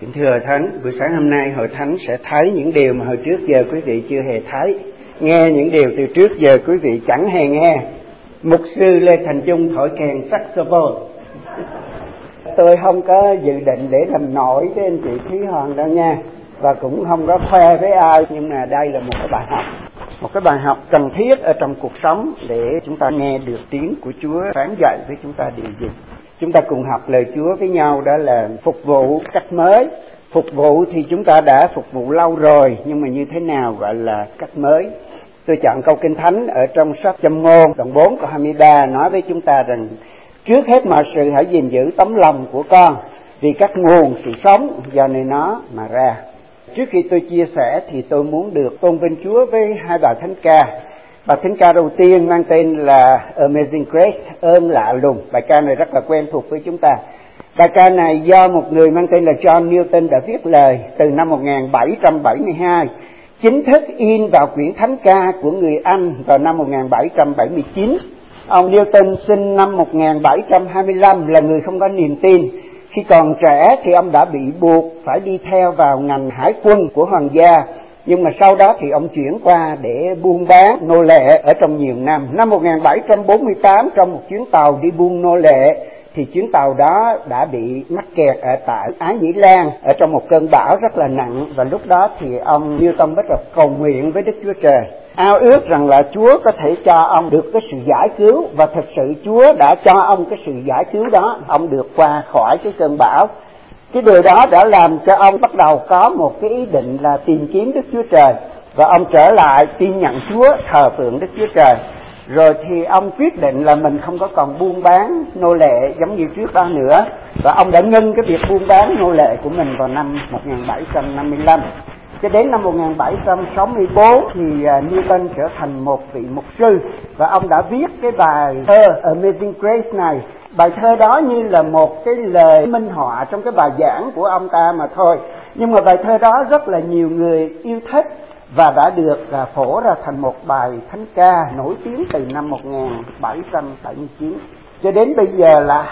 Kính thưa Thánh, buổi sáng hôm nay Hội Thánh sẽ thấy những điều mà hồi trước giờ quý vị chưa hề thấy, nghe những điều từ trước giờ quý vị chẳng hề nghe. Mục sư Lê Thành Trung thổi kèn saxophone. Tôi không có dự định để làm nổi với anh chị Thúy Hoàng đâu nha, và cũng không có khoe với ai, nhưng mà đây là một cái bài học cần thiết ở trong cuộc sống để chúng ta nghe được tiếng của Chúa phán dạy với chúng ta điều gì. Chúng ta cùng học lời Chúa với nhau, đó là phục vụ cách mới. Phục vụ thì chúng ta đã phục vụ lâu rồi, nhưng mà như thế nào gọi là cách mới? Tôi chọn câu Kinh Thánh ở trong sách Châm Ngôn đoạn 4 câu 23 nói với chúng ta rằng: trước hết mọi sự hãy gìn giữ tấm lòng của con, vì các nguồn sự sống do nơi nó mà ra. Trước khi tôi chia sẻ thì tôi muốn được tôn vinh Chúa với hai bài thánh ca. Bài thánh ca đầu tiên mang tên là Amazing Grace, ơn lạ lùng. Bài ca này rất là quen thuộc với chúng ta. Bài ca này do một người mang tên là John Newton đã viết lời từ năm 1772, chính thức in vào quyển thánh ca của người Anh vào năm 1779. Ông Newton sinh năm 1725, là người không có niềm tin. Khi còn trẻ thì ông đã bị buộc phải đi theo vào ngành hải quân của hoàng gia, nhưng mà sau đó thì ông chuyển qua để buôn bán nô lệ ở trong nhiều năm. Năm 1748, trong một chuyến tàu đi buôn nô lệ, thì chuyến tàu đó đã bị mắc kẹt ở tại Ái Nhĩ Lan ở trong một cơn bão rất là nặng, và lúc đó thì ông Newton bắt đầu cầu nguyện với Đức Chúa Trời, ao ước rằng là Chúa có thể cho ông được cái sự giải cứu, và thật sự Chúa đã cho ông cái sự giải cứu đó, ông được qua khỏi cái cơn bão. Cái điều đó đã làm cho ông bắt đầu có một cái ý định là tìm kiếm Đức Chúa Trời, và ông trở lại tin nhận Chúa, thờ phượng Đức Chúa Trời. Rồi thì ông quyết định là mình không có còn buôn bán nô lệ giống như trước đó nữa, và ông đã ngưng cái việc buôn bán nô lệ của mình vào năm 1755. Cho đến năm 1764 thì Newton trở thành một vị mục sư, và ông đã viết cái bài thơ Amazing Grace này. Bài thơ đó như là một cái lời minh họa trong cái bài giảng của ông ta mà thôi, nhưng mà bài thơ đó rất là nhiều người yêu thích và đã được phổ ra thành một bài thánh ca nổi tiếng từ năm 1779 cho đến bây giờ là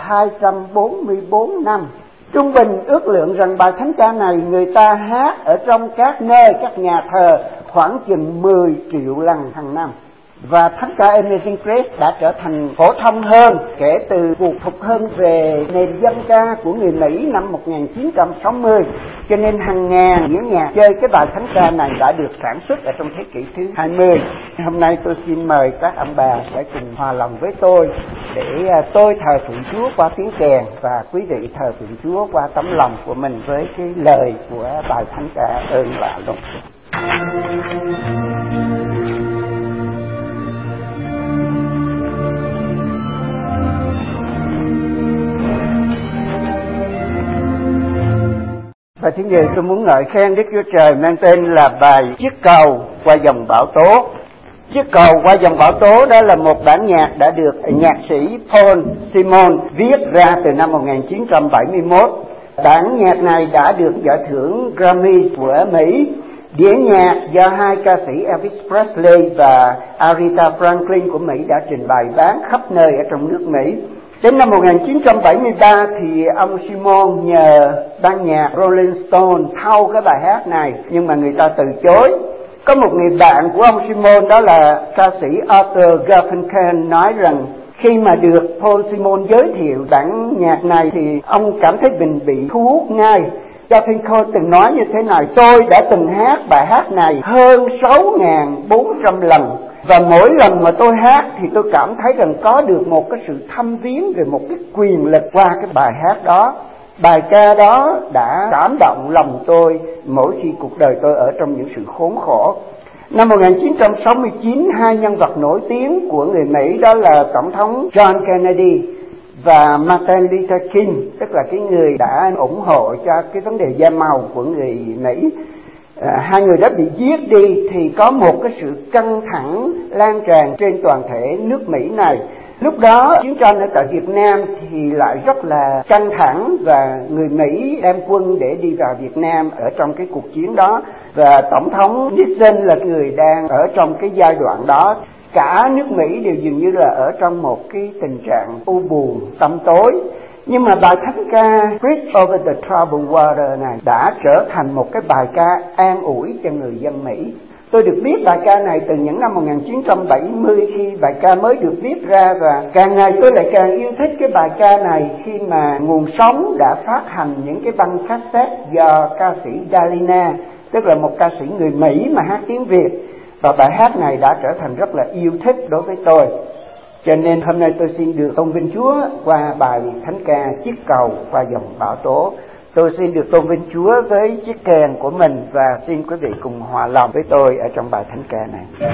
244 năm. Trung bình ước lượng rằng bài thánh ca này người ta hát ở trong các nơi, các nhà thờ khoảng chừng 10 triệu lần hàng năm. Và thánh ca Amazing Grace đã trở thành phổ thông hơn kể từ cuộc phục hưng về nền dân ca của người Mỹ năm 1960. Cho nên hàng ngàn những nhà chơi cái bài thánh ca này đã được sản xuất ở trong thế kỷ thứ 20. Hôm nay tôi xin mời các ông bà sẽ cùng hòa lòng với tôi để tôi thờ phượng Chúa qua tiếng kèn, và quý vị thờ phượng Chúa qua tấm lòng của mình với cái lời của bài thánh ca ơn lạ lùng. Và thứ nhì tôi muốn ngợi khen Đức Chúa Trời mang tên là bài Chiếc cầu qua dòng bão tố. Chiếc cầu qua dòng bão tố đó là một bản nhạc đã được nhạc sĩ Paul Simon viết ra từ năm 1971. Bản nhạc này đã được giải thưởng Grammy của Mỹ. Đĩa nhạc do hai ca sĩ Elvis Presley và Aretha Franklin của Mỹ đã trình bày bán khắp nơi ở trong nước Mỹ. Đến năm 1973 thì ông Simon nhờ ban nhạc Rolling Stone thâu cái bài hát này, nhưng mà người ta từ chối. Có một người bạn của ông Simon, đó là ca sĩ Arthur Garfunkel, nói rằng khi mà được Paul Simon giới thiệu bản nhạc này thì ông cảm thấy mình bị thu hút ngay. Garfunkel từng nói như thế này: tôi đã từng hát bài hát này hơn 6.400 lần, và mỗi lần mà tôi hát thì tôi cảm thấy rằng có được một cái sự thâm viếng về một cái quyền lực qua cái bài hát đó. Bài ca đó đã cảm động lòng tôi mỗi khi cuộc đời tôi ở trong những sự khốn khổ. Năm 1969, hai nhân vật nổi tiếng của người Mỹ, đó là Tổng thống John Kennedy và Martin Luther King, tức là cái người đã ủng hộ cho cái vấn đề da màu của người Mỹ, hai người đã bị giết đi, thì có một cái sự căng thẳng lan tràn trên toàn thể nước Mỹ này. Lúc đó chiến tranh ở tại Việt Nam thì lại rất là căng thẳng, và người Mỹ đem quân để đi vào Việt Nam ở trong cái cuộc chiến đó, và Tổng thống Nixon là người đang ở trong cái giai đoạn đó. Cả nước Mỹ đều dường như là ở trong một cái tình trạng u buồn, tăm tối. Nhưng mà bài thánh ca Bridge Over the Troubled Water này đã trở thành một cái bài ca an ủi cho người dân Mỹ. Tôi được biết bài ca này từ những năm 1970 khi bài ca mới được viết ra, và càng ngày tôi lại càng yêu thích cái bài ca này khi mà Nguồn Sống đã phát hành những cái băng cassette do ca sĩ Dalina, tức là một ca sĩ người Mỹ mà hát tiếng Việt, và bài hát này đã trở thành rất là yêu thích đối với tôi. Cho nên hôm nay tôi xin được tôn vinh Chúa qua bài thánh ca Chiếc Cầu qua dòng bão tố. Tôi xin được tôn vinh Chúa với chiếc kèn của mình, và xin quý vị cùng hòa lòng với tôi ở trong bài thánh ca này.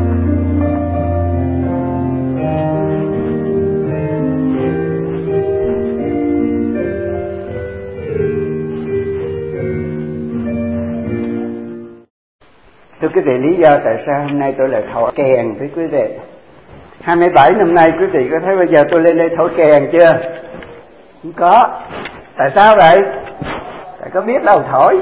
Thưa quý vị, lý do tại sao hôm nay tôi lại thổi kèn với quý vị. 27 năm nay quý vị có thấy bây giờ tôi lên đây thổi kèn chưa? Không có. Tại sao vậy? Tại có biết đâu thổi.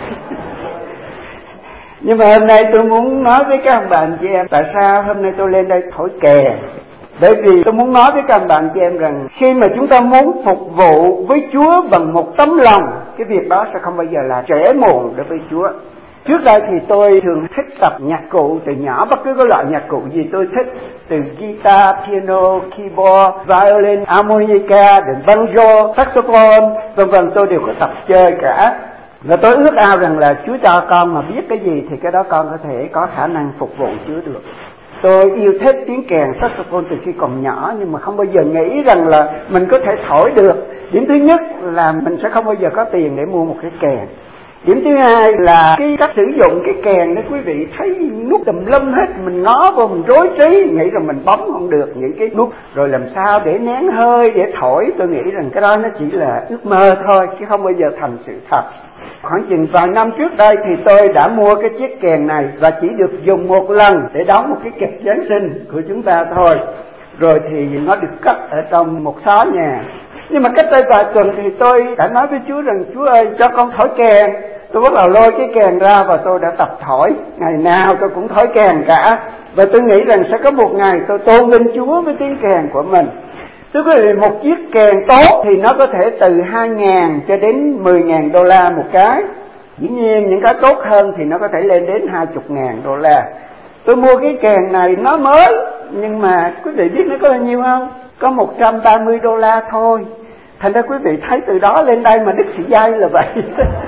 Nhưng mà hôm nay tôi muốn nói với các bạn chị em tại sao hôm nay tôi lên đây thổi kèn. Bởi vì tôi muốn nói với các bạn chị em rằng khi mà chúng ta muốn phục vụ với Chúa bằng một tấm lòng, cái việc đó sẽ không bao giờ là trễ muộn đối với Chúa. Trước đây thì tôi thường thích tập nhạc cụ từ nhỏ, bất cứ cái loại nhạc cụ gì tôi thích, từ guitar, piano, keyboard, violin, harmonica, đến banjo, saxophone, vân vân, tôi đều có tập chơi cả. Và tôi ước ao rằng là Chúa cho con mà biết cái gì thì cái đó con có thể có khả năng phục vụ Chúa được. Tôi yêu thích tiếng kèn saxophone từ khi còn nhỏ, nhưng mà không bao giờ nghĩ rằng là mình có thể thổi được. Điểm thứ nhất là mình sẽ không bao giờ có tiền để mua một cái kèn. Điểm thứ hai là cái cách sử dụng cái kèn đó, quý vị thấy nút tùm lum hết, mình ngó vô mình rối trí, nghĩ rằng mình bấm không được những cái nút, rồi làm sao để nén hơi để thổi. Tôi nghĩ rằng cái đó nó chỉ là ước mơ thôi chứ không bao giờ thành sự thật. Khoảng chừng vài năm trước đây thì tôi đã mua cái chiếc kèn này và chỉ được dùng một lần để đóng một cái kịch Giáng sinh của chúng ta thôi. Rồi thì nó được cất ở trong một xó nhà. Nhưng mà cách đây vài tuần thì tôi đã nói với Chúa rằng Chúa ơi, cho con thổi kèn. Tôi bắt đầu lôi cái kèn ra và tôi đã tập thổi. Ngày nào tôi cũng thổi kèn cả. Và tôi nghĩ rằng sẽ có một ngày tôi tôn vinh Chúa với tiếng kèn của mình. Thưa quý vị, một chiếc kèn tốt thì nó có thể từ 2.000 cho đến 10.000 đô la một cái. Dĩ nhiên những cái tốt hơn thì nó có thể lên đến 20.000 đô la. Tôi mua cái kèn này nó mới, nhưng mà quý vị biết nó có bao nhiêu không? Có 130 đô la thôi. Thành ra quý vị thấy từ đó lên đây mà đứt sợi dây là vậy.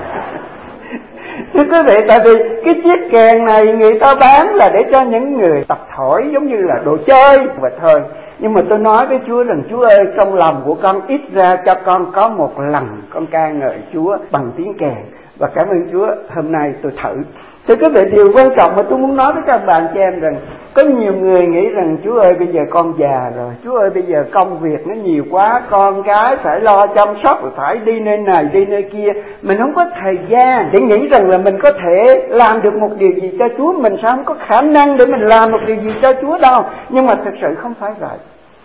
Thưa quý vị, tại vì cái chiếc kèn này người ta bán là để cho những người tập thổi giống như là đồ chơi và thôi. Nhưng mà tôi nói với Chúa rằng Chúa ơi, trong lòng của con ít ra cho con có một lần con ca ngợi Chúa bằng tiếng kèn. Và cảm ơn Chúa, hôm nay tôi thử. Thưa quý vị, điều quan trọng mà tôi muốn nói với các bạn cho em rằng có nhiều người nghĩ rằng Chúa ơi bây giờ con già rồi, Chúa ơi bây giờ công việc nó nhiều quá, con cái phải lo chăm sóc, rồi phải đi nơi này đi nơi kia, mình không có thời gian để nghĩ rằng là mình có thể làm được một điều gì cho Chúa. Mình sao không có khả năng để mình làm một điều gì cho Chúa đâu. Nhưng mà thực sự không phải vậy.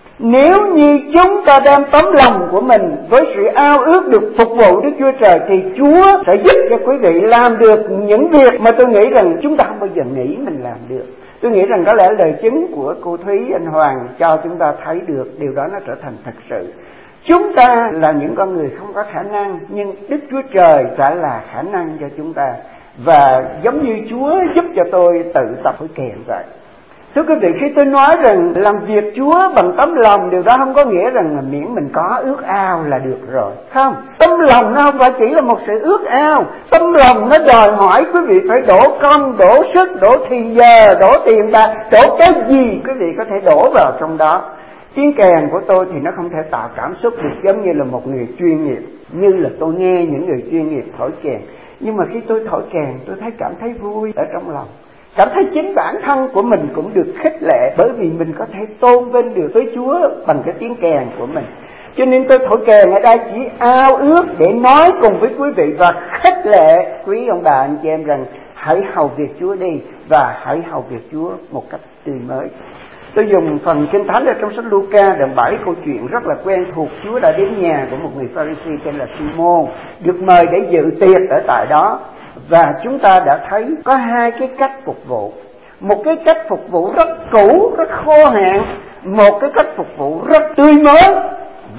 Nếu như chúng ta đem tấm lòng của mình với sự ao ước được phục vụ Đức Chúa Trời thì Chúa sẽ giúp cho quý vị làm được những việc mà tôi nghĩ rằng chúng ta không bao giờ nghĩ mình làm được. Tôi nghĩ rằng có lẽ lời chứng của cô Thúy, anh Hoàng cho chúng ta thấy được điều đó nó trở thành thật sự. Chúng ta là những con người không có khả năng, nhưng Đức Chúa Trời sẽ là khả năng cho chúng ta. Và giống như Chúa giúp cho tôi tự tập với kèn vậy. Thưa quý vị, khi tôi nói rằng làm việc Chúa bằng tấm lòng, điều đó không có nghĩa rằng là miễn mình có ước ao là được rồi. Không, tấm lòng nó không phải chỉ là một sự ước ao. Tấm lòng nó đòi hỏi quý vị phải đổ công, đổ sức, đổ thì giờ, đổ tiền bạc, đổ cái gì quý vị có thể đổ vào trong đó. Tiếng kèn của tôi thì nó không thể tạo cảm xúc được giống như là một người chuyên nghiệp, như là tôi nghe những người chuyên nghiệp thổi kèn. Nhưng mà khi tôi thổi kèn, tôi cảm thấy vui ở trong lòng. Cảm thấy chính bản thân của mình cũng được khích lệ, bởi vì mình có thể tôn vinh được với Chúa bằng cái tiếng kèn của mình. Cho nên tôi thổi kèn ở đây chỉ ao ước để nói cùng với quý vị và khích lệ quý ông bà anh chị em rằng hãy hầu việc Chúa đi, và hãy hầu việc Chúa một cách tươi mới. Tôi dùng phần Kinh Thánh ở trong sách Luca đoạn 7, câu chuyện rất là quen thuộc. Chúa đã đến nhà của một người Pha-ri-si tên là Simon, được mời để dự tiệc ở tại đó. Và chúng ta đã thấy có hai cái cách phục vụ. Một cái cách phục vụ rất cũ, rất khô hạn. Một cái cách phục vụ rất tươi mới.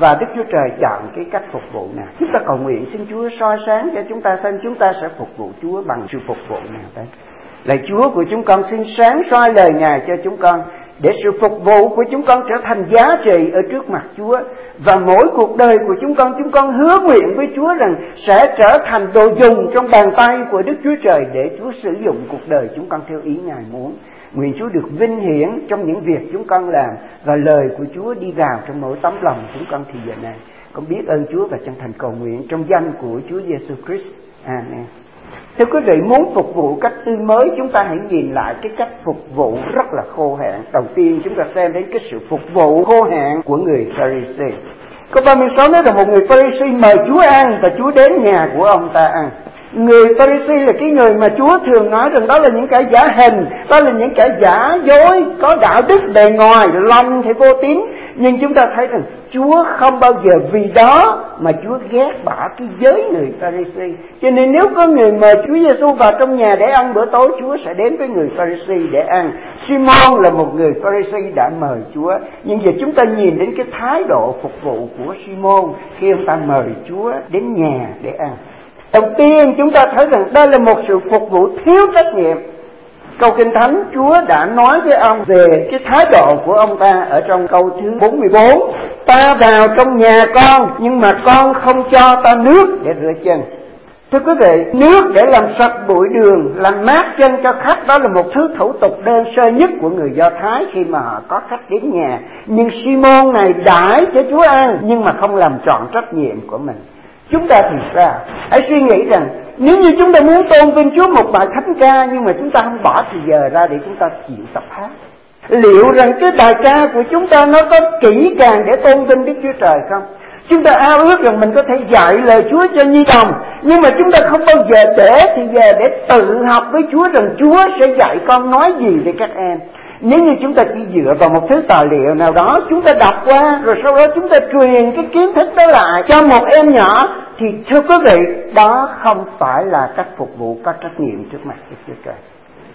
và Đức Chúa Trời chọn cái cách phục vụ nào. Chúng ta cầu nguyện xin Chúa soi sáng cho chúng ta xem chúng ta sẽ phục vụ Chúa bằng sự phục vụ nào đây. Lạy Chúa của chúng con, xin sáng soi lời Ngài cho chúng con, để sự phục vụ của chúng con trở thành giá trị ở trước mặt Chúa. Và mỗi cuộc đời của chúng con hứa nguyện với Chúa rằng sẽ trở thành đồ dùng trong bàn tay của Đức Chúa Trời, để Chúa sử dụng cuộc đời chúng con theo ý Ngài muốn. Nguyện Chúa được vinh hiển trong những việc chúng con làm, và lời của Chúa đi vào trong mỗi tấm lòng chúng con thì giờ này. Con biết ơn Chúa và chân thành cầu nguyện trong danh của Chúa Giêsu Christ. Amen. Thưa quý vị, muốn phục vụ cách tươi mới, chúng ta hãy nhìn lại cái cách phục vụ rất là khô hạn. Đầu tiên chúng ta xem đến cái sự phục vụ khô hạn của người Pharisee. Câu 36 nói là một người Pharisee mời Chúa ăn, và Chúa đến nhà của ông ta ăn. Người Pharisee là cái người mà Chúa thường nói rằng đó là những kẻ giả hình, đó là những kẻ giả dối, có đạo đức bề ngoài, lòng thì vô tín. Nhưng chúng ta thấy rằng Chúa không bao giờ vì đó mà Chúa ghét bỏ cái giới người Pharisee. Cho nên nếu có người mời Chúa Giêsu vào trong nhà để ăn bữa tối, Chúa sẽ đến với người Pharisee để ăn. Simon là một người Pharisee đã mời Chúa, nhưng giờ chúng ta nhìn đến cái thái độ phục vụ của Simon khi ông ta mời Chúa đến nhà để ăn. Đầu tiên chúng ta thấy rằng đây là một sự phục vụ thiếu trách nhiệm. Câu Kinh Thánh Chúa đã nói với ông về cái thái độ của ông ta ở trong câu thứ 44. Ta vào trong nhà con, nhưng mà con không cho ta nước để rửa chân. Thưa quý vị, nước để làm sạch bụi đường, làm mát chân cho khách, đó là một thứ thủ tục đơn sơ nhất của người Do Thái khi mà họ có khách đến nhà. Nhưng Simon này đãi cho Chúa ăn, nhưng mà không làm trọn trách nhiệm của mình. Chúng ta thì sao? Hãy suy nghĩ rằng nếu như chúng ta muốn tôn vinh Chúa một bài thánh ca, nhưng mà chúng ta không bỏ thời giờ ra để chúng ta chịu tập hát, liệu rằng cái bài ca của chúng ta nó có kỹ càng để tôn vinh Đức Chúa Trời không? Chúng ta ao ước rằng mình có thể dạy lời Chúa cho nhi đồng, nhưng mà chúng ta không bao giờ để thì giờ để tự học với Chúa rằng Chúa sẽ dạy con nói gì với các em. Nếu như chúng ta chỉ dựa vào một thứ tài liệu nào đó chúng ta đọc qua, rồi sau đó chúng ta truyền cái kiến thức đó lại cho một em nhỏ, thì thưa quý vị, đó không phải là cách phục vụ có trách nhiệm trước mặt Đức Chúa Trời.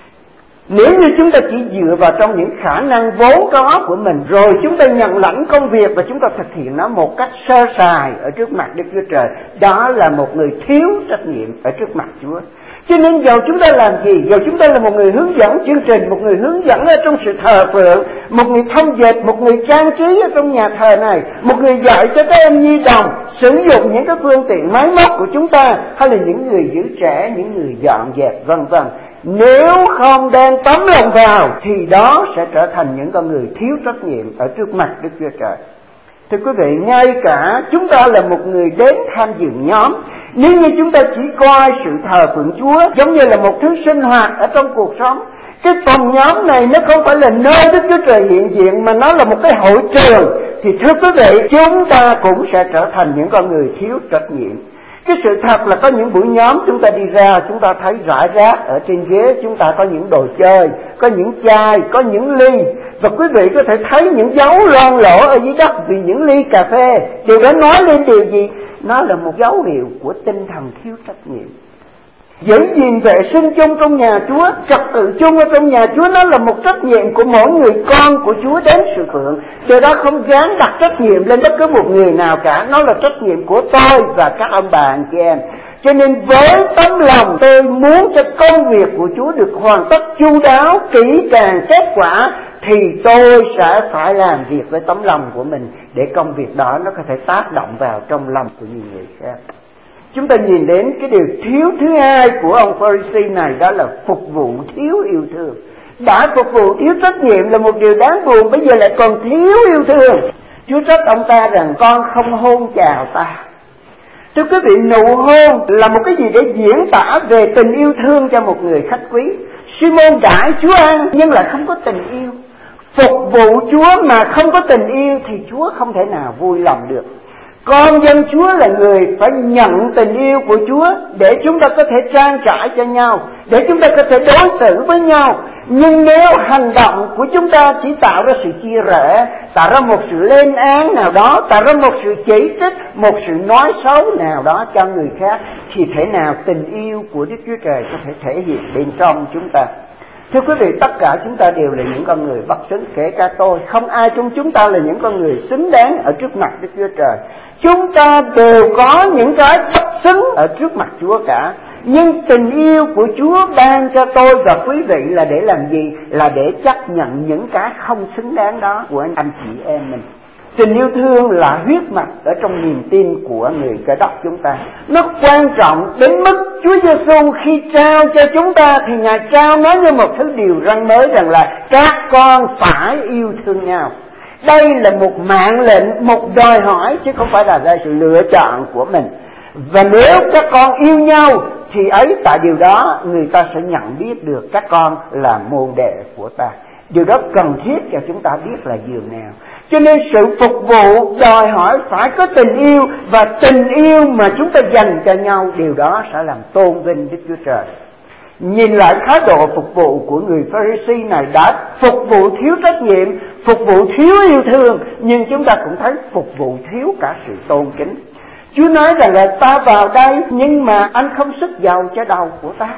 Nếu như chúng ta chỉ dựa vào trong những khả năng vốn có của mình, rồi chúng ta nhận lãnh công việc và chúng ta thực hiện nó một cách sơ sài ở trước mặt Đức Chúa Trời, đó là một người thiếu trách nhiệm ở trước mặt Chúa. Cho nên dầu chúng ta làm gì, dầu chúng ta là một người hướng dẫn chương trình, một người hướng dẫn ở trong sự thờ phượng, một người thông dịch, một người trang trí ở trong nhà thờ này, một người dạy cho các em nhi đồng sử dụng những cái phương tiện máy móc của chúng ta, hay là những người giữ trẻ, những người dọn dẹp vân vân, nếu không đem tấm lòng vào thì đó sẽ trở thành những con người thiếu trách nhiệm ở trước mặt Đức Chúa Trời. Thưa quý vị, ngay cả chúng ta là một người đến tham dự nhóm, nếu như chúng ta chỉ coi sự thờ phượng Chúa giống như là một thứ sinh hoạt ở trong cuộc sống, cái phòng nhóm này nó không phải là nơi Đức Chúa Trời hiện diện, mà nó là một cái hội trường, thì thưa quý vị, chúng ta cũng sẽ trở thành những con người thiếu trách nhiệm. Cái sự thật là có những buổi nhóm chúng ta đi ra, chúng ta thấy rải rác ở trên ghế, chúng ta có những đồ chơi, có những chai, có những ly, và quý vị có thể thấy những dấu loang lổ ở dưới đất vì những ly cà phê. Điều đó nói lên điều gì? Nó là một dấu hiệu của tinh thần thiếu trách nhiệm. Giữ gìn vệ sinh chung trong nhà Chúa, trật tự chung ở trong nhà Chúa, nó là một trách nhiệm của mỗi người con của Chúa đến sự phượng. Do đó không dám đặt trách nhiệm lên bất cứ một người nào cả, nó là trách nhiệm của tôi và các ông bà anh chị em. Cho nên với tấm lòng tôi muốn cho công việc của Chúa được hoàn tất chu đáo, kỹ càng, kết quả, thì tôi sẽ phải làm việc với tấm lòng của mình để công việc đó nó có thể tác động vào trong lòng của nhiều người khác. Chúng ta nhìn đến cái điều thiếu thứ hai của ông Pharisee này, đó là phục vụ thiếu yêu thương. Đã phục vụ thiếu trách nhiệm là một điều đáng buồn, bây giờ lại còn thiếu yêu thương. Chúa trách ông ta rằng con không hôn chào ta. Thưa quý vị, nụ hôn là một cái gì để diễn tả về tình yêu thương cho một người khách quý. Simon đãi Chúa ăn nhưng lại không có tình yêu. Phục vụ Chúa mà không có tình yêu thì Chúa không thể nào vui lòng được. Con dân Chúa là người phải nhận tình yêu của Chúa để chúng ta có thể trang trải cho nhau, để chúng ta có thể đối xử với nhau. Nhưng nếu hành động của chúng ta chỉ tạo ra sự chia rẽ, tạo ra một sự lên án nào đó, tạo ra một sự chỉ trích, một sự nói xấu nào đó cho người khác, thì thể nào tình yêu của Đức Chúa Trời có thể thể hiện bên trong chúng ta. Thưa quý vị, tất cả chúng ta đều là những con người bất xứng, kể cả tôi. Không ai trong chúng ta là những con người xứng đáng ở trước mặt Đức Chúa Trời. Chúng ta đều có những cái bất xứng ở trước mặt Chúa cả. Nhưng tình yêu của Chúa ban cho tôi và quý vị là để làm gì? Là để chấp nhận những cái không xứng đáng đó của anh chị em mình. Tình yêu thương là huyết mạch ở trong niềm tin của người Cơ Đốc chúng ta. Nó quan trọng đến mức Chúa Giêsu khi trao cho chúng ta thì Ngài trao nó như một thứ điều răn mới, rằng là các con phải yêu thương nhau. Đây là một mạng lệnh, một đòi hỏi, chứ không phải là sự lựa chọn của mình. Và nếu các con yêu nhau thì ấy tại điều đó người ta sẽ nhận biết được các con là môn đệ của ta. Điều đó cần thiết cho chúng ta biết là giường nào. Cho nên sự phục vụ đòi hỏi phải có tình yêu, và tình yêu mà chúng ta dành cho nhau, điều đó sẽ làm tôn vinh Đức Chúa Trời. Nhìn lại thái độ phục vụ của người Pha-ri-si này, đã phục vụ thiếu trách nhiệm, phục vụ thiếu yêu thương, nhưng chúng ta cũng thấy phục vụ thiếu cả sự tôn kính. Chúa nói rằng là ta vào đây nhưng mà anh không sức dầu cho đầu của ta.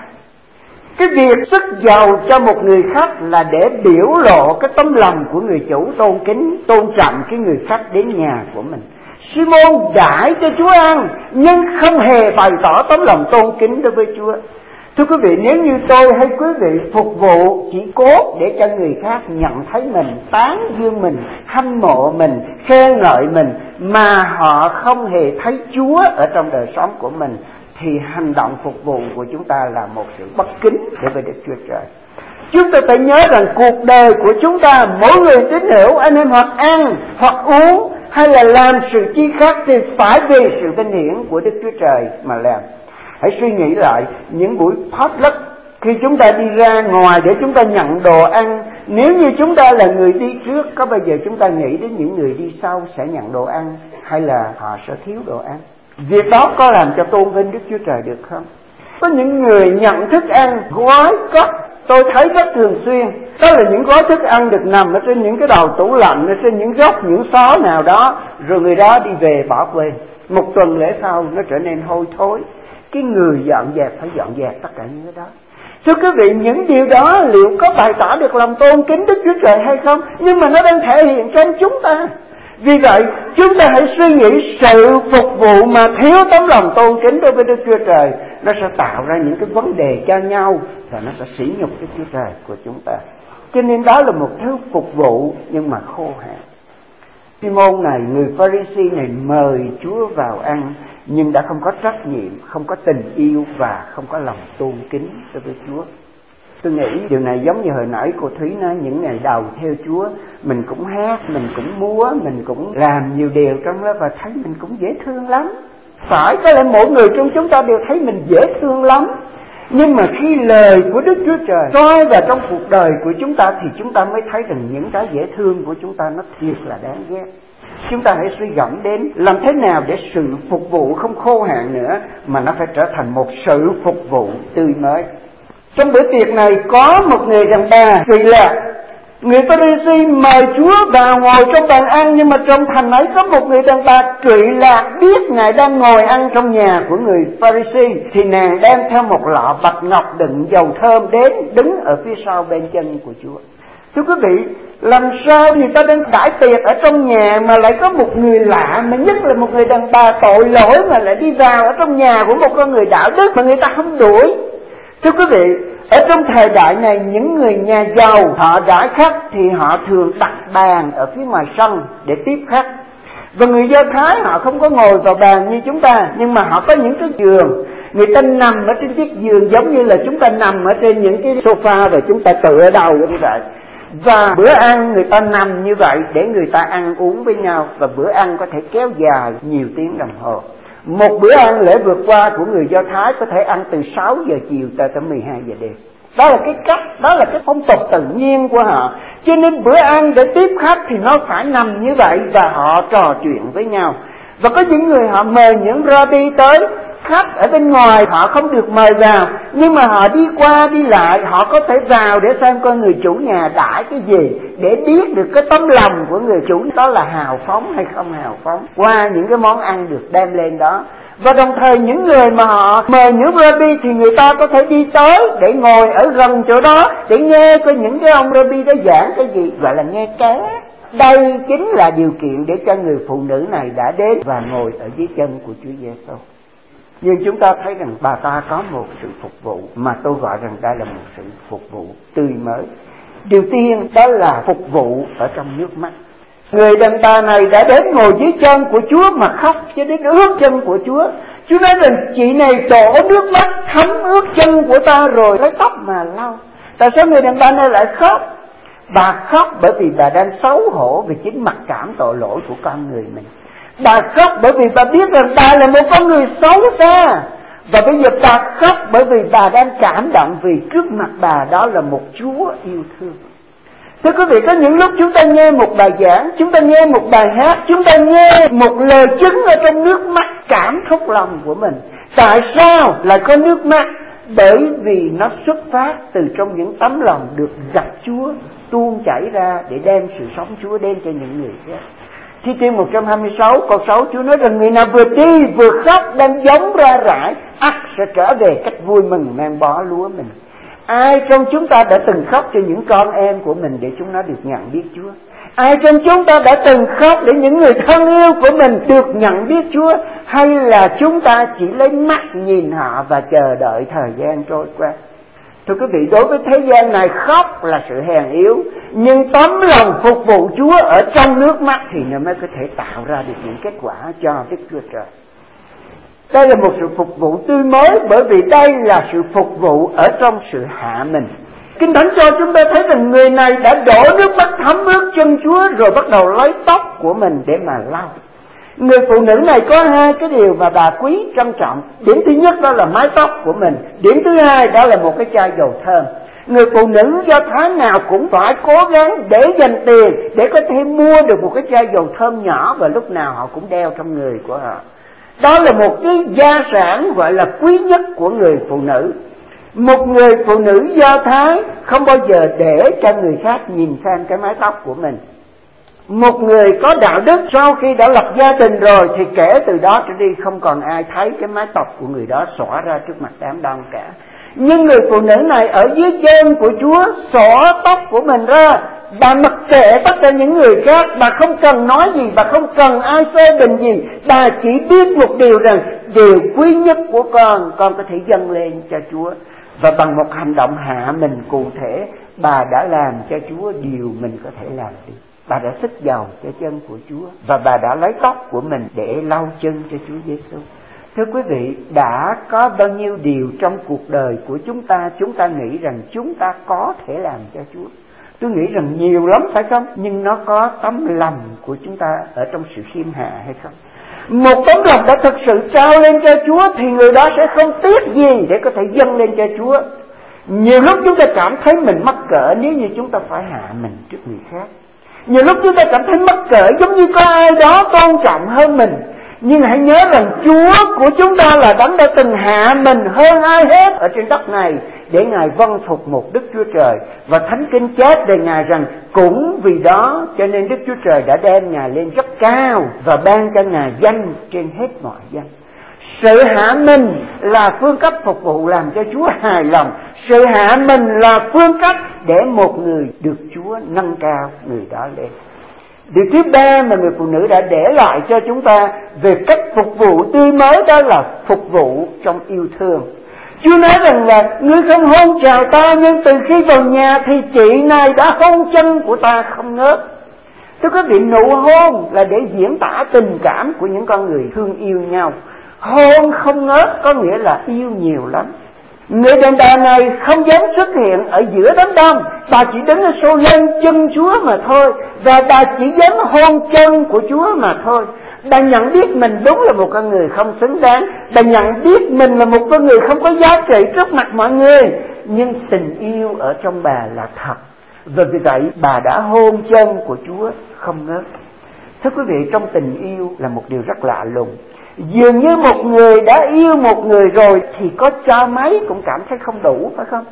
Cái việc sức dầu cho một người khác là để biểu lộ cái tấm lòng của người chủ tôn kính, tôn trọng cái người khách đến nhà của mình. Simon đãi cho Chúa ăn nhưng không hề bày tỏ tấm lòng tôn kính đối với Chúa. Thưa quý vị, nếu như tôi hay quý vị phục vụ chỉ cốt để cho người khác nhận thấy mình, tán dương mình, hâm mộ mình, khen ngợi mình, mà họ không hề thấy Chúa ở trong đời sống của mình, thì hành động phục vụ của chúng ta là một sự bất kính đối với Đức Chúa Trời. Chúng ta phải nhớ rằng cuộc đời của chúng ta, mỗi người tín hữu, anh em hoặc ăn, hoặc uống, hay là làm sự chi khác thì phải vì sự vinh hiển của Đức Chúa Trời mà làm. Hãy suy nghĩ lại những buổi potluck khi chúng ta đi ra ngoài để chúng ta nhận đồ ăn. Nếu như chúng ta là người đi trước, có bao giờ chúng ta nghĩ đến những người đi sau sẽ nhận đồ ăn, hay là họ sẽ thiếu đồ ăn? Việc đó có làm cho tôn vinh Đức Chúa Trời được không? Có những người nhận thức ăn gói cất, tôi thấy rất thường xuyên. Đó là những gói thức ăn được nằm ở trên những cái đầu tủ lạnh, ở trên những góc, những xó nào đó, rồi người đó đi về bỏ quên. Một tuần lễ sau nó trở nên hôi thối. Cái người dọn dẹp phải dọn dẹp tất cả những cái đó. Thưa quý vị, những điều đó liệu có bày tỏ được lòng tôn kính Đức Chúa Trời hay không? Nhưng mà nó đang thể hiện trong chúng ta. Vì vậy, chúng ta hãy suy nghĩ sự phục vụ mà thiếu tấm lòng tôn kính đối với Đức Chúa Trời, nó sẽ tạo ra những cái vấn đề cho nhau, và nó sẽ sỉ nhục Đức Chúa Trời của chúng ta. Cho nên đó là một thứ phục vụ nhưng mà khô hạn. Simon này, người Pha-ri-si này mời Chúa vào ăn, nhưng đã không có trách nhiệm, không có tình yêu và không có lòng tôn kính đối với Chúa. Tôi nghĩ điều này giống như hồi nãy cô Thúy nói, những ngày đầu theo Chúa, mình cũng hát, mình cũng múa, mình cũng làm nhiều điều trong đó và thấy mình cũng dễ thương lắm. Phải, có lẽ mỗi người trong chúng ta đều thấy mình dễ thương lắm. Nhưng mà khi lời của Đức Chúa Trời soi vào trong cuộc đời của chúng ta thì chúng ta mới thấy rằng những cái dễ thương của chúng ta nó thiệt là đáng ghét. Chúng ta hãy suy gẫm đến làm thế nào để sự phục vụ không khô hạn nữa, mà nó phải trở thành một sự phục vụ tươi mới. Trong bữa tiệc này có một người đàn bà kỳ lạ. Người Pha-ri-si mời Chúa vào ngồi trong bàn ăn, nhưng mà trong thành ấy có một người đàn bà kỳ lạ biết Ngài đang ngồi ăn trong nhà của người Pha-ri-si, thì nàng đem theo một lọ bạch ngọc đựng dầu thơm đến đứng ở phía sau bên chân của Chúa. Thưa quý vị, làm sao người ta đang đãi tiệc ở trong nhà mà lại có một người lạ, mà nhất là một người đàn bà tội lỗi mà lại đi vào ở trong nhà của một con người đạo đức mà người ta không đuổi? Thưa quý vị, ở trong thời đại này, những người nhà giàu họ đãi khách thì họ thường đặt bàn ở phía ngoài sân để tiếp khách. Và người Do Thái họ không có ngồi vào bàn như chúng ta, nhưng mà họ có những cái giường. Người ta nằm ở trên chiếc giường giống như là chúng ta nằm ở trên những cái sofa và chúng ta tựa đầu như vậy. Và bữa ăn người ta nằm như vậy để người ta ăn uống với nhau, và bữa ăn có thể kéo dài nhiều tiếng đồng hồ. Một bữa ăn lễ vượt qua của người Do Thái có thể ăn từ 6 giờ chiều tới 12 giờ đêm. Đó là cái cách, đó là cái phong tục tự nhiên của họ. Cho nên bữa ăn để tiếp khách thì nó phải nằm như vậy, và họ trò chuyện với nhau. Và có những người họ mời những rabbi tới, khách ở bên ngoài họ không được mời vào, nhưng mà họ đi qua đi lại, họ có thể vào để xem coi người chủ nhà đãi cái gì, để biết được cái tấm lòng của người chủ đó là hào phóng hay không hào phóng qua những cái món ăn được đem lên đó. Và đồng thời những người mà họ mời những rabbi thì người ta có thể đi tới để ngồi ở gần chỗ đó để nghe coi những cái ông rabbi đó giảng cái gì, gọi là nghe ké. Đây chính là điều kiện để cho người phụ nữ này đã đến và ngồi ở dưới chân của Chúa Giêsu. Nhưng chúng ta thấy rằng bà ta có một sự phục vụ mà tôi gọi rằng đây là một sự phục vụ tươi mới. Điều tiên đó là phục vụ ở trong nước mắt. Người đàn bà này đã đến ngồi dưới chân của Chúa mà khóc cho đến ướt chân của Chúa. Chúa nói rằng chị này đổ nước mắt thấm ướt chân của ta rồi lấy tóc mà lau. Tại sao người đàn bà này lại khóc? Bà khóc bởi vì bà đang xấu hổ vì chính mặc cảm tội lỗi của con người mình. Bà khóc bởi vì bà biết rằng bà là một con người xấu xa. Và bây giờ bà khóc bởi vì bà đang cảm động vì trước mặt bà đó là một Chúa yêu thương. Thưa quý vị, có những lúc chúng ta nghe một bài giảng, chúng ta nghe một bài hát, chúng ta nghe một lời chứng ở trong nước mắt cảm thúc lòng của mình. Tại sao lại có nước mắt? Bởi vì nó xuất phát từ trong những tấm lòng được gặp Chúa tuôn chảy ra để đem sự sống Chúa đến cho những người khác. Thi Thiên 126 câu 6 Chúa nói rằng người nào vừa đi vừa khóc đang giống ra rãi, ắt sẽ trở về cách vui mừng mang bó lúa mình. Ai trong chúng ta đã từng khóc cho những con em của mình để chúng nó được nhận biết Chúa? Ai trong chúng ta đã từng khóc để những người thân yêu của mình được nhận biết Chúa? Hay là chúng ta chỉ lấy mắt nhìn họ và chờ đợi thời gian trôi qua? Thưa quý vị, đối với thế gian này khóc là sự hèn yếu, nhưng tấm lòng phục vụ Chúa ở trong nước mắt thì nó mới có thể tạo ra được những kết quả cho Đức Chúa Trời. Đây là một sự phục vụ tươi mới, bởi vì đây là sự phục vụ ở trong sự hạ mình. Kinh Thánh cho chúng ta thấy rằng người này đã đổ nước mắt thấm ướt chân Chúa rồi bắt đầu lấy tóc của mình để mà lau. Người phụ nữ này có hai cái điều mà bà quý trân trọng. Điểm thứ nhất đó là mái tóc của mình. Điểm thứ hai đó là một cái chai dầu thơm. Người phụ nữ Do Thái nào cũng phải cố gắng để dành tiền để có thể mua được một cái chai dầu thơm nhỏ, và lúc nào họ cũng đeo trong người của họ. Đó là một cái gia sản gọi là quý nhất của người phụ nữ. Một người phụ nữ Do Thái không bao giờ để cho người khác nhìn sang cái mái tóc của mình. Một người có đạo đức sau khi đã lập gia đình rồi thì kể từ đó trở đi không còn ai thấy cái mái tóc của người đó xõa ra trước mặt đám đông cả. Nhưng người phụ nữ này ở dưới chân của Chúa xõa tóc của mình ra. Bà mặc kệ tất cả những người khác, bà không cần nói gì, bà không cần ai phê bình gì. Bà chỉ biết một điều rằng điều quý nhất của con có thể dâng lên cho Chúa. Và bằng một hành động hạ mình cụ thể, bà đã làm cho Chúa điều mình có thể làm được. Bà đã xức dầu cho chân của Chúa, và bà đã lấy tóc của mình để lau chân cho Chúa Giêsu. Thưa quý vị, đã có bao nhiêu điều trong cuộc đời của chúng ta nghĩ rằng chúng ta có thể làm cho Chúa. Tôi nghĩ rằng nhiều lắm phải không? Nhưng nó có tấm lòng của chúng ta ở trong sự khiêm hạ hay không? Một tấm lòng đã thực sự trao lên cho Chúa thì người đó sẽ không tiếc gì để có thể dâng lên cho Chúa. Nhiều lúc chúng ta cảm thấy mình mắc cỡ nếu như chúng ta phải hạ mình trước người khác. Nhiều lúc chúng ta cảm thấy mắc cỡ giống như có ai đó tôn trọng hơn mình. Nhưng hãy nhớ rằng Chúa của chúng ta là đấng đã từng hạ mình hơn ai hết ở trên đất này để Ngài vâng phục một Đức Chúa Trời. Và Thánh Kinh chép về Ngài rằng cũng vì đó cho nên Đức Chúa Trời đã đem Ngài lên rất cao và ban cho Ngài danh trên hết mọi danh. Sự hạ mình là phương cách phục vụ làm cho Chúa hài lòng. Sự hạ mình là phương cách để một người được Chúa nâng cao người đó lên. Điều thứ ba mà người phụ nữ đã để lại cho chúng ta về cách phục vụ tươi mới, đó là phục vụ trong yêu thương. Chúa nói rằng là ngươi không hôn chào ta, nhưng từ khi vào nhà thì chị này đã hôn chân của ta không ngớt. Thưa quý vị, nụ hôn là để diễn tả tình cảm của những con người thương yêu nhau. Hôn không ngớt có nghĩa là yêu nhiều lắm. Người đàn bà này không dám xuất hiện ở giữa đám đông, bà chỉ đứng ở sau lưng chân Chúa mà thôi, và bà chỉ dám hôn chân của Chúa mà thôi. Bà nhận biết mình đúng là một con người không xứng đáng, bà nhận biết mình là một con người không có giá trị trước mặt mọi người, nhưng tình yêu ở trong bà là thật, và vì vậy bà đã hôn chân của Chúa không ngớt. Thưa quý vị, trong tình yêu là một điều rất lạ lùng. Dường như một người đã yêu một người rồi thì có cho mấy cũng cảm thấy không đủ, phải không?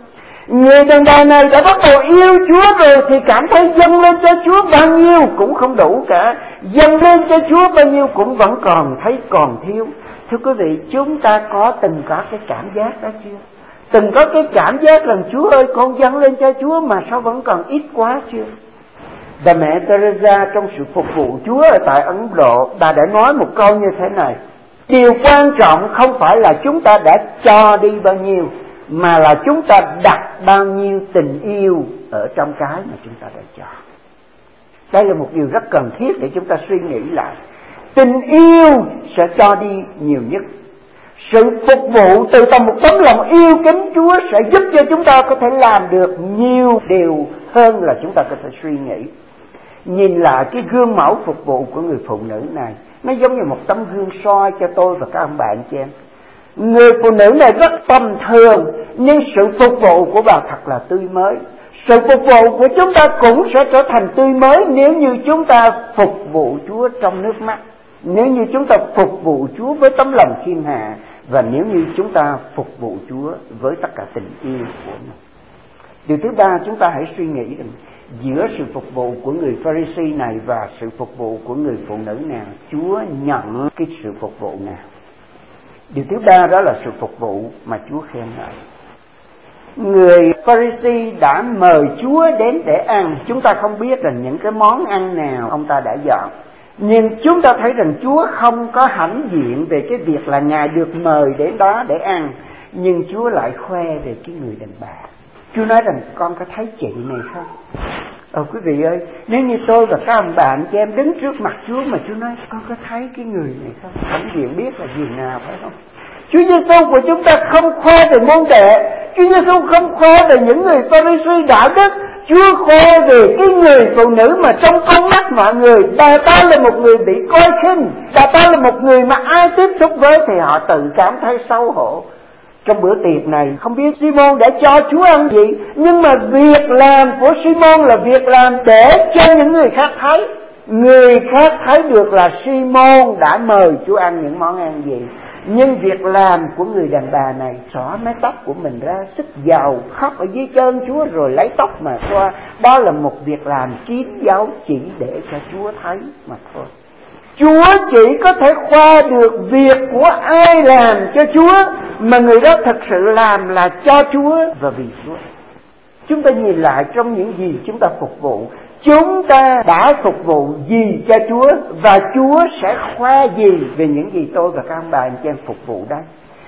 Người đàn bà này đã bắt đầu yêu Chúa rồi thì cảm thấy dâng lên cho Chúa bao nhiêu cũng không đủ cả. Dâng lên cho Chúa bao nhiêu cũng vẫn còn thấy còn thiếu. Thưa quý vị, chúng ta từng có cái cảm giác đó chưa? Từng có cái cảm giác rằng Chúa ơi, con dâng lên cho Chúa mà sao vẫn còn ít quá chưa? Và mẹ Teresa trong sự phục vụ Chúa ở tại Ấn Độ, bà đã nói một câu như thế này: điều quan trọng không phải là chúng ta đã cho đi bao nhiêu, mà là chúng ta đặt bao nhiêu tình yêu ở trong cái mà chúng ta đã cho. Đây là một điều rất cần thiết để chúng ta suy nghĩ lại. Tình yêu sẽ cho đi nhiều nhất. Sự phục vụ từ một tấm lòng yêu kính Chúa sẽ giúp cho chúng ta có thể làm được nhiều điều hơn là chúng ta có thể suy nghĩ. Nhìn lại cái gương mẫu phục vụ của người phụ nữ này, nó giống như một tấm gương soi cho tôi và các ông bạn chị em. Người phụ nữ này rất tầm thường, nhưng sự phục vụ của bà thật là tươi mới. Sự phục vụ của chúng ta cũng sẽ trở thành tươi mới nếu như chúng ta phục vụ Chúa trong nước mắt, nếu như chúng ta phục vụ Chúa với tấm lòng khiêm hạ, và nếu như chúng ta phục vụ Chúa với tất cả tình yêu của mình. Điều thứ ba, chúng ta hãy suy nghĩ rằng giữa sự phục vụ của người Pharisee này và sự phục vụ của người phụ nữ nào, Chúa nhận cái sự phục vụ nào. Điều thứ ba đó là sự phục vụ mà Chúa khen ngợi. Người Pharisee đã mời Chúa đến để ăn. Chúng ta không biết rằng những cái món ăn nào ông ta đã dọn, nhưng chúng ta thấy rằng Chúa không có hãnh diện về cái việc là Ngài được mời đến đó để ăn, nhưng Chúa lại khoe về cái người đàn bà. Chúa nói rằng con có thấy chị này không? Quý vị ơi, nếu như tôi và các ông bạn cho em đứng trước mặt Chúa mà Chúa nói con có thấy cái người này không? Hãnh diện biết là gì nào, phải không? Chúa Giêsu của chúng ta không khoe về môn đệ, Chúa Giêsu không khoe về những người Pharisee đạo đức. Chúa khoe về cái người phụ nữ mà trong con mắt mọi người, bà ta là một người bị coi khinh, bà ta là một người mà ai tiếp xúc với thì họ tự cảm thấy xấu hổ. Trong bữa tiệc này, không biết Simon đã cho Chúa ăn gì, nhưng mà việc làm của Simon là việc làm để cho những người khác thấy. Người khác thấy được là Simon đã mời Chúa ăn những món ăn gì. Nhưng việc làm của người đàn bà này, xõa mái tóc của mình ra, sức giàu, khóc ở dưới chân Chúa rồi lấy tóc mà xoa, đó là một việc làm kín dấu chỉ để cho Chúa thấy mà thôi. Chúa chỉ có thể khoe được việc của ai làm cho Chúa, mà người đó thật sự làm là cho Chúa và vì Chúa. Chúng ta nhìn lại trong những gì chúng ta phục vụ, chúng ta đã phục vụ gì cho Chúa, và Chúa sẽ khoe gì về những gì tôi và các ông bà anh chị em phục vụ đây.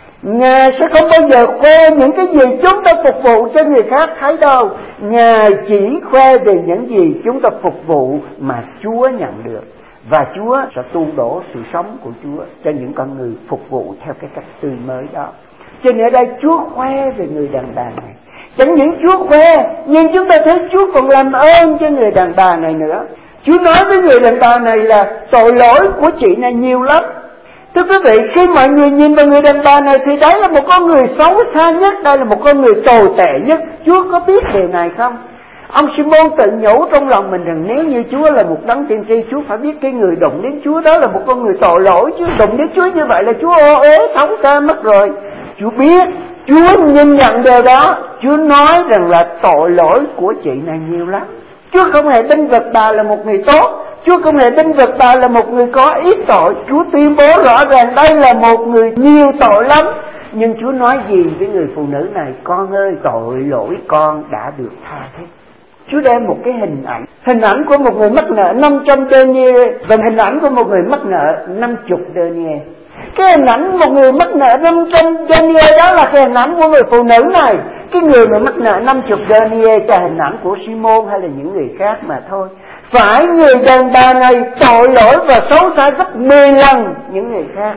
Ngài sẽ không bao giờ khoe những cái gì chúng ta phục vụ cho người khác thấy đâu. Ngài chỉ khoe về những gì chúng ta phục vụ mà Chúa nhận được. Và Chúa sẽ tu đổ sự sống của Chúa cho những con người phục vụ theo cái cách tươi mới đó. Cho nên ở đây Chúa khoe về người đàn bà này. Chẳng những Chúa khoe, nhưng chúng ta thấy Chúa còn làm ơn cho người đàn bà này nữa. Chúa nói với người đàn bà này là tội lỗi của chị này nhiều lắm. Thưa quý vị, khi mọi người nhìn vào người đàn bà này thì đấy là một con người xấu xa nhất, đây là một con người tồi tệ nhất. Chúa có biết điều này không? Ông Simon tự nhủ trong lòng mình rằng nếu như Chúa là một đấng tiên tri, Chúa phải biết cái người đụng đến Chúa đó là một con người tội lỗi chứ. Đụng đến Chúa như vậy là Chúa ô uế xấu xa mất rồi. Chúa biết, Chúa nhìn nhận điều đó. Chúa nói rằng là tội lỗi của chị này nhiều lắm. Chúa không hề bênh vực bà là một người tốt, Chúa không hề bênh vực bà là một người có ít tội. Chúa tuyên bố rõ ràng đây là một người nhiều tội lắm. Nhưng Chúa nói gì với người phụ nữ này? Con ơi, tội lỗi con đã được tha thứ. Chúa đem một cái hình ảnh của một người mắc nợ 500 denier và hình ảnh của một người mắc nợ 50 denier. Cái hình ảnh một người mắc nợ 500 denier đó là cái hình ảnh của người phụ nữ này. Cái người mà mắc nợ 50 denier là hình ảnh của Simon hay là những người khác mà thôi. Phải người đàn bà này tội lỗi và xấu xa gấp 10 lần những người khác,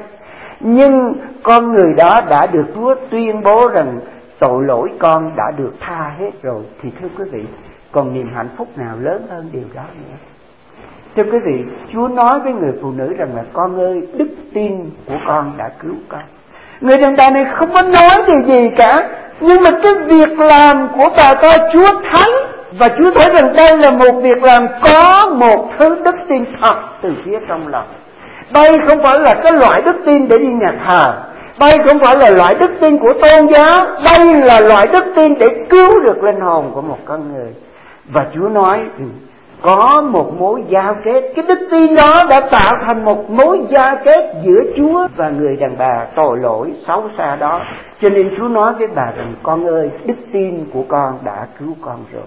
nhưng con người đó đã được Chúa tuyên bố rằng tội lỗi con đã được tha hết rồi. Thì thưa quý vị, còn niềm hạnh phúc nào lớn hơn điều đó nữa? Thưa quý vị, Chúa nói với người phụ nữ rằng là con ơi, đức tin của con đã cứu con. Người đàn bà này không có nói điều gì cả, nhưng mà cái việc làm của bà ta Chúa thấy. Và Chúa thấy rằng đây là một việc làm có một thứ đức tin thật từ phía trong lòng. Đây không phải là cái loại đức tin để đi nhà thờ. Đây không phải là loại đức tin của tôn giáo, đây là loại đức tin để cứu được linh hồn của một con người. Và Chúa nói có một mối giao kết. Cái đức tin đó đã tạo thành một mối giao kết giữa Chúa và người đàn bà tội lỗi xấu xa đó. Cho nên Chúa nói với bà rằng, con ơi, đức tin của con đã cứu con rồi.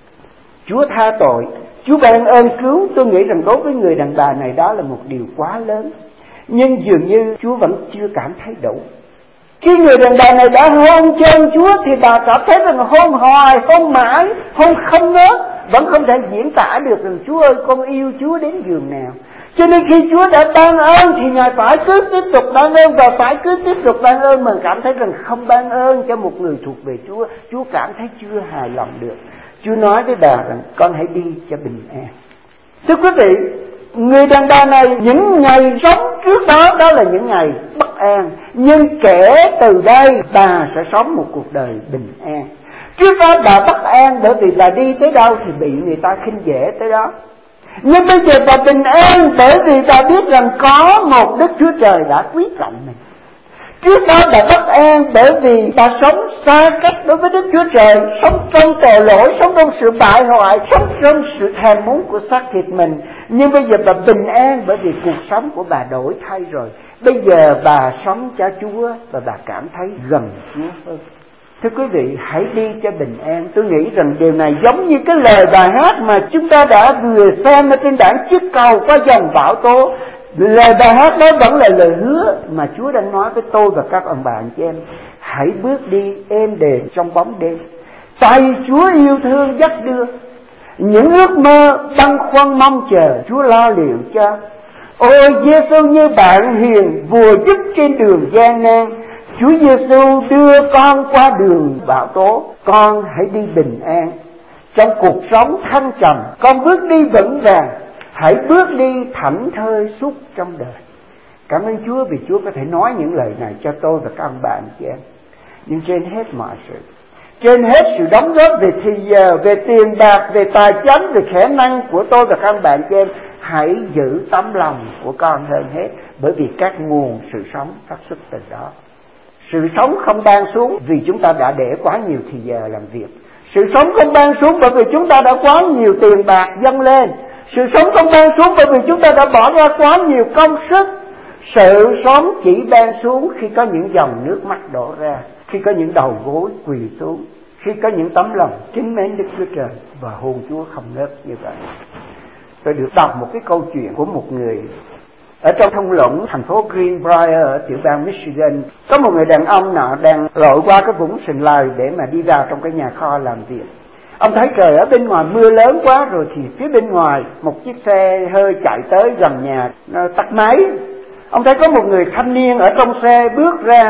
Chúa tha tội, Chúa ban ơn cứu. Tôi nghĩ rằng đối với người đàn bà này đó là một điều quá lớn. Nhưng dường như Chúa vẫn chưa cảm thấy đủ. Khi người đàn bà này đã hôn chân Chúa thì bà cảm thấy rằng hôn hoài, hôn mãi, hôn không ngớt, vẫn không thể diễn tả được rằng Chúa ơi, con yêu Chúa đến giường nào. Cho nên khi Chúa đã ban ơn thì Ngài phải cứ tiếp tục ban ơn, và phải cứ tiếp tục ban ơn. Mà cảm thấy rằng không ban ơn cho một người thuộc về Chúa, Chúa cảm thấy chưa hài lòng được. Chúa nói với bà rằng, con hãy đi cho bình an. Thưa quý vị, người đàn bà này những ngày sống trước đó, đó là những ngày bất an. Nhưng kể từ đây bà sẽ sống một cuộc đời bình an. Trước đó bà bất an bởi vì bà đi tới đâu thì bị người ta khinh dễ tới đó. Nhưng bây giờ bà bình an bởi vì bà biết rằng có một Đức Chúa Trời đã quý trọng mình. Trước đó bà bất an bởi vì bà sống xa cách đối với Đức Chúa Trời, sống trong tội lỗi, sống trong sự bại hoại, sống trong sự thèm muốn của xác thịt mình. Nhưng bây giờ bà bình an bởi vì cuộc sống của bà đổi thay rồi. Bây giờ bà sống cho Chúa và bà cảm thấy gần Chúa hơn. Thưa quý vị, hãy đi cho bình an. Tôi nghĩ rằng điều này giống như cái lời bài hát mà chúng ta đã vừa xem ở trên bảng chiếc cầu qua dòng bão tố. Lời bài hát đó vẫn là lời hứa mà Chúa đang nói với tôi và các ông bà anh chị em. Hãy bước đi êm đềm trong bóng đêm, tay Chúa yêu thương dắt đưa. Những ước mơ băn khoăn mong chờ, Chúa lo liệu cho. Ôi Giê-xu như bạn hiền, vùa giúp trên đường gian nan. Chúa Giê-xu đưa con qua đường bão tố. Con hãy đi bình an trong cuộc sống thăng trầm. Con bước đi vững vàng, hãy bước đi thảnh thơi suốt trong đời. Cảm ơn Chúa vì Chúa có thể nói những lời này cho tôi và các ông bạn chị em. Nhưng trên hết mọi sự, trên hết sự đóng góp về thời giờ, về tiền bạc, về tài chính, về khả năng của tôi và các ông bạn chị em, hãy giữ tấm lòng của con hơn hết. Bởi vì các nguồn sự sống phát xuất từ đó. Sự sống không ban xuống vì chúng ta đã để quá nhiều thời giờ làm việc. Sự sống không ban xuống bởi vì chúng ta đã quá nhiều tiền bạc dâng lên. Sự sống không ban xuống bởi vì chúng ta đã bỏ ra quá nhiều công sức. Sự sống chỉ ban xuống khi có những dòng nước mắt đổ ra, khi có những đầu gối quỳ xuống, khi có những tấm lòng kính mến Đức Chúa Trời và hôn Chúa không ngớt như vậy. Tôi được đọc một cái câu chuyện của một người ở trong thung lũng thành phố Greenbrier ở tiểu bang Michigan. Có một người đàn ông nọ đang lội qua cái vũng sình lầy để mà đi vào trong cái nhà kho làm việc. Ông thấy trời ở bên ngoài mưa lớn quá rồi, thì phía bên ngoài một chiếc xe hơi chạy tới gần nhà, nó tắt máy. Ông thấy có một người thanh niên ở trong xe bước ra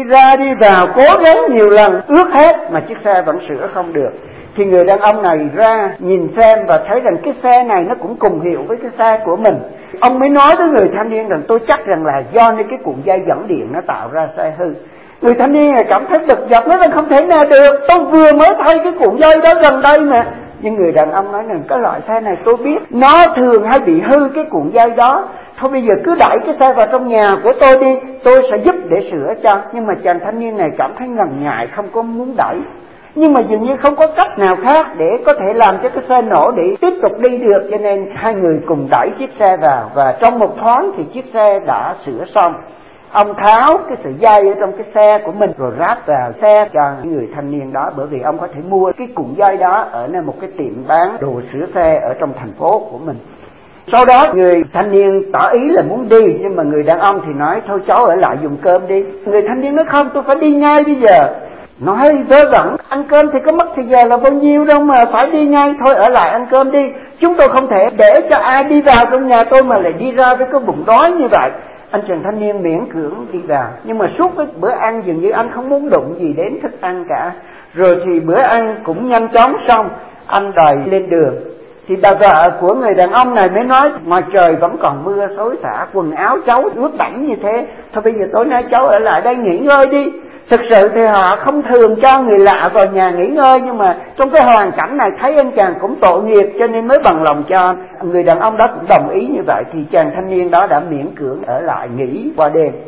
đi vào, cố gắng nhiều lần ướt hết mà chiếc xe vẫn sửa không được. Thì người đàn ông này ra nhìn xem và thấy rằng cái xe này nó cũng cùng hiệu với cái xe của mình. Ông mới nói với người thanh niên rằng tôi chắc rằng là do những cái cuộn dây dẫn điện nó tạo ra xe hư. Người thanh niên này cảm thấy bực dọc, nói rằng không thể nào được, tôi vừa mới thay cái cuộn dây đó gần đây mà. Nhưng người đàn ông nói rằng cái loại xe này tôi biết, nó thường hay bị hư cái cuộn dây đó. Thôi bây giờ cứ đẩy cái xe vào trong nhà của tôi đi, tôi sẽ giúp để sửa cho. Nhưng mà chàng thanh niên này cảm thấy ngần ngại, không có muốn đẩy. Nhưng mà dường như không có cách nào khác để có thể làm cho cái xe nổ để tiếp tục đi được. Cho nên hai người cùng đẩy chiếc xe vào, và trong một thoáng thì chiếc xe đã sửa xong. Ông tháo cái sợi dây ở trong cái xe của mình rồi ráp vào xe cho người thanh niên đó, bởi vì ông có thể mua cái cuộn dây đó ở một cái tiệm bán đồ sửa xe ở trong thành phố của mình. Sau đó người thanh niên tỏ ý là muốn đi, nhưng mà người đàn ông thì nói thôi cháu ở lại dùng cơm đi. Người thanh niên nói không, tôi phải đi ngay bây giờ. Nói vớ vẩn, ăn cơm thì có mất thời giờ là bao nhiêu đâu mà phải đi ngay, thôi ở lại ăn cơm đi. Chúng tôi không thể để cho ai đi vào trong nhà tôi mà lại đi ra với cái bụng đói như vậy. Anh chàng thanh niên miễn cưỡng đi vào, nhưng mà suốt cái bữa ăn dường như anh không muốn đụng gì đến thức ăn cả. Rồi thì bữa ăn cũng nhanh chóng xong, anh đòi lên đường. Thì bà vợ của người đàn ông này mới nói ngoài trời vẫn còn mưa xối xả, quần áo cháu ướt đẫm như thế, thôi bây giờ tối nay cháu ở lại đây nghỉ ngơi đi. Thực sự thì họ không thường cho người lạ vào nhà nghỉ ngơi, nhưng mà trong cái hoàn cảnh này thấy anh chàng cũng tội nghiệp cho nên mới bằng lòng cho. Người đàn ông đó cũng đồng ý như vậy, thì chàng thanh niên đó đã miễn cưỡng ở lại nghỉ qua đêm.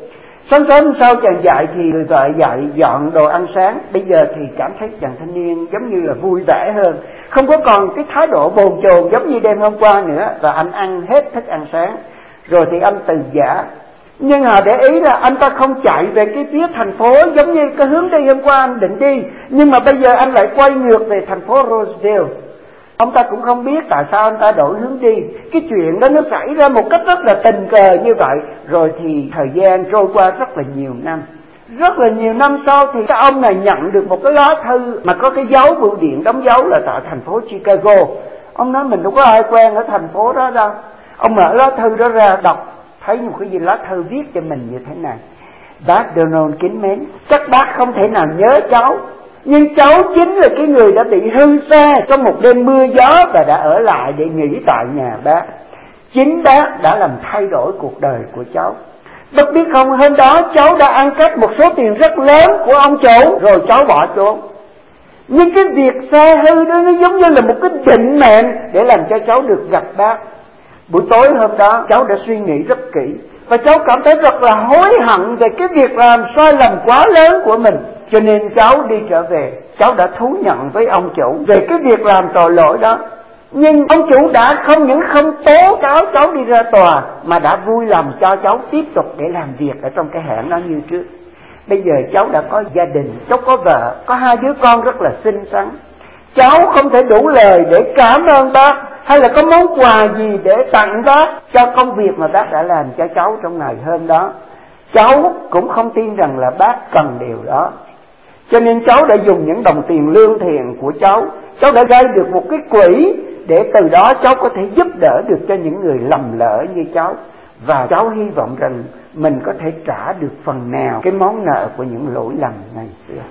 Sáng sớm sau chàng dạy thì người vợ dạy dọn đồ ăn sáng. Bây giờ thì cảm thấy chàng thanh niên giống như là vui vẻ hơn, không có còn cái thái độ bồn chồn giống như đêm hôm qua nữa. Và anh ăn hết thức ăn sáng rồi thì anh từ giã. Nhưng họ để ý là anh ta không chạy về cái phía thành phố giống như cái hướng đi hôm qua anh định đi, nhưng mà bây giờ anh lại quay ngược về thành phố Roseville. Ông ta cũng không biết tại sao anh ta đổi hướng đi. Cái chuyện đó nó xảy ra một cách rất là tình cờ như vậy. Rồi thì thời gian trôi qua rất là nhiều năm. Rất là nhiều năm sau thì cái ông này nhận được một cái lá thư mà có cái dấu bưu điện đóng dấu là tại thành phố Chicago. Ông nói mình đâu có ai quen ở thành phố đó đâu. Ông mở lá thư đó ra đọc, thấy một cái gì lá thư viết cho mình như thế này: bác Donald kính mến, chắc bác không thể nào nhớ cháu, nhưng cháu chính là cái người đã bị hư xe trong một đêm mưa gió và đã ở lại để nghỉ tại nhà bác. Chính bác đã làm thay đổi cuộc đời của cháu. Bác biết không, hôm đó cháu đã ăn cắp một số tiền rất lớn của ông chủ rồi cháu bỏ trốn. Nhưng cái việc xe hư đó nó giống như là một cái định mệnh để làm cho cháu được gặp bác. Buổi tối hôm đó cháu đã suy nghĩ rất kỹ và cháu cảm thấy rất là hối hận về cái việc làm sai lầm quá lớn của mình. Cho nên cháu đi trở về, cháu đã thú nhận với ông chủ về cái việc làm tội lỗi đó. Nhưng ông chủ đã không những không tố cáo cháu đi ra tòa, mà đã vui lòng cho cháu tiếp tục để làm việc ở trong cái hãng đó như trước. Bây giờ cháu đã có gia đình, cháu có vợ, có 2 đứa con rất là xinh xắn. Cháu không thể đủ lời để cảm ơn bác, hay là có món quà gì để tặng bác cho công việc mà bác đã làm cho cháu trong ngày hôm đó. Cháu cũng không tin rằng là bác cần điều đó. Cho nên cháu đã dùng những đồng tiền lương thiện của cháu đã gây được một cái quỹ để từ đó cháu có thể giúp đỡ được cho những người lầm lỡ như cháu. Và cháu hy vọng rằng mình có thể trả được phần nào cái món nợ của những lỗi lầm ngày xưa.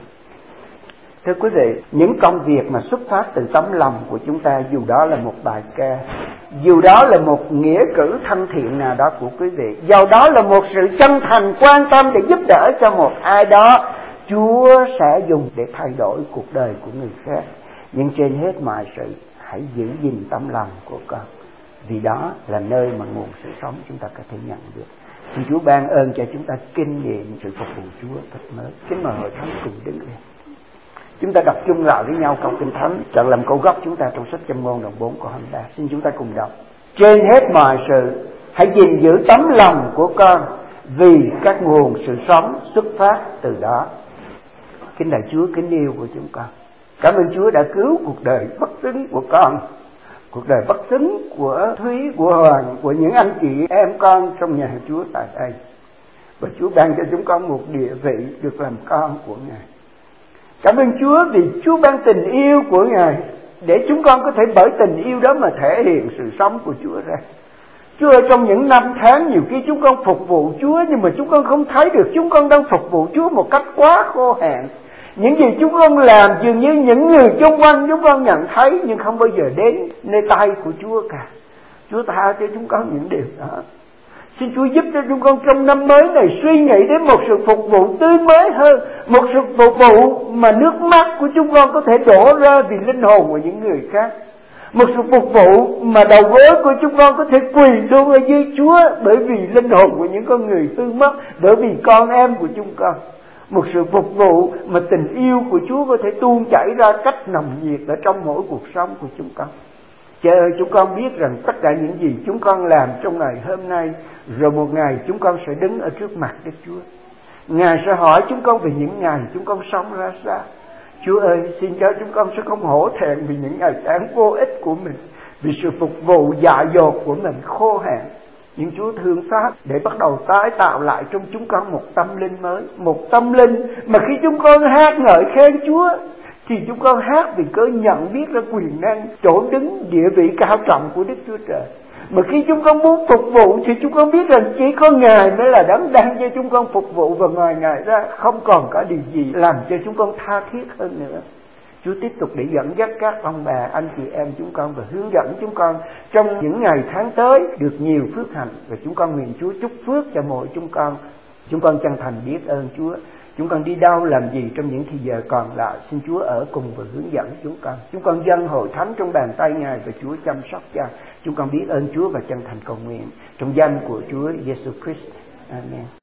Thưa quý vị, những công việc mà xuất phát từ tấm lòng của chúng ta, dù đó là một bài ca, dù đó là một nghĩa cử thân thiện nào đó của quý vị, dù đó là một sự chân thành quan tâm để giúp đỡ cho một ai đó, Chúa sẽ dùng để thay đổi cuộc đời của người khác. Nhưng trên hết mọi sự, hãy giữ gìn tấm lòng của con, vì đó là nơi mà nguồn sự sống chúng ta có thể nhận được. Xin Chúa ban ơn cho chúng ta kinh nghiệm sự phục vụ Chúa thật mới. Kính mời hội thánh cùng đứng lên. Chúng ta đọc chung lại với nhau câu Kinh Thánh, chọn làm câu gốc chúng ta trong sách Châm ngôn đoạn 4 câu 23. Xin chúng ta cùng đọc. Trên hết mọi sự, hãy gìn giữ tấm lòng của con, vì các nguồn sự sống xuất phát từ đó. Kính lạy Chúa kính yêu của chúng con, cảm ơn Chúa đã cứu cuộc đời bất xứng của con, cuộc đời bất xứng của Thúy, của Hoàng, của những anh chị em con trong nhà Chúa tại đây. Và Chúa ban cho chúng con một địa vị được làm con của Ngài. Cảm ơn Chúa vì Chúa ban tình yêu của Ngài để chúng con có thể bởi tình yêu đó mà thể hiện sự sống của Chúa ra. Chúa ơi, trong những năm tháng nhiều khi chúng con phục vụ Chúa, nhưng mà chúng con không thấy được chúng con đang phục vụ Chúa một cách quá khô hạn. Những gì chúng con làm dường như những người xung quanh chúng con nhận thấy, nhưng không bao giờ đến nơi tay của Chúa cả. Chúa tha cho chúng con những điều đó. Xin Chúa giúp cho chúng con trong năm mới này suy nghĩ đến một sự phục vụ tươi mới hơn, một sự phục vụ mà nước mắt của chúng con có thể đổ ra vì linh hồn của những người khác. Một sự phục vụ mà đầu gối của chúng con có thể quỳ xuống ở dưới Chúa bởi vì linh hồn của những con người hư mất, bởi vì con em của chúng con. Một sự phục vụ mà tình yêu của Chúa có thể tuôn chảy ra cách nồng nhiệt ở trong mỗi cuộc sống của chúng con. Cha ơi, chúng con biết rằng tất cả những gì chúng con làm trong ngày hôm nay, rồi một ngày chúng con sẽ đứng ở trước mặt Đức Chúa. Ngài sẽ hỏi chúng con về những ngày chúng con sống ra sao. Chúa ơi, xin cho chúng con sẽ không hổ thẹn vì những ngày tháng vô ích của mình, vì sự phục vụ dại dột của mình khô hạn. Nhưng Chúa thương xót để bắt đầu tái tạo lại trong chúng con một tâm linh mới, một tâm linh mà khi chúng con hát ngợi khen Chúa thì chúng con hát vì cớ nhận biết ra quyền năng, chỗ đứng, địa vị cao trọng của Đức Chúa Trời. Mà khi chúng con muốn phục vụ thì chúng con biết rằng chỉ có Ngài mới là đấng đang cho chúng con phục vụ, và ngoài Ngài ra không còn có điều gì làm cho chúng con tha thiết hơn nữa. Chúa tiếp tục để dẫn dắt các ông bà, anh chị em chúng con và hướng dẫn chúng con trong những ngày tháng tới được nhiều phước hạnh. Và chúng con nguyện Chúa chúc phước cho mỗi chúng con. Chúng con chân thành biết ơn Chúa. Chúng con đi đâu làm gì trong những thời giờ còn lại, xin Chúa ở cùng và hướng dẫn chúng con. Chúng con dâng hội thánh trong bàn tay Ngài và Chúa chăm sóc cho. Chúng con biết ơn Chúa và chân thành cầu nguyện trong danh của Chúa Giêsu Christ. Amen.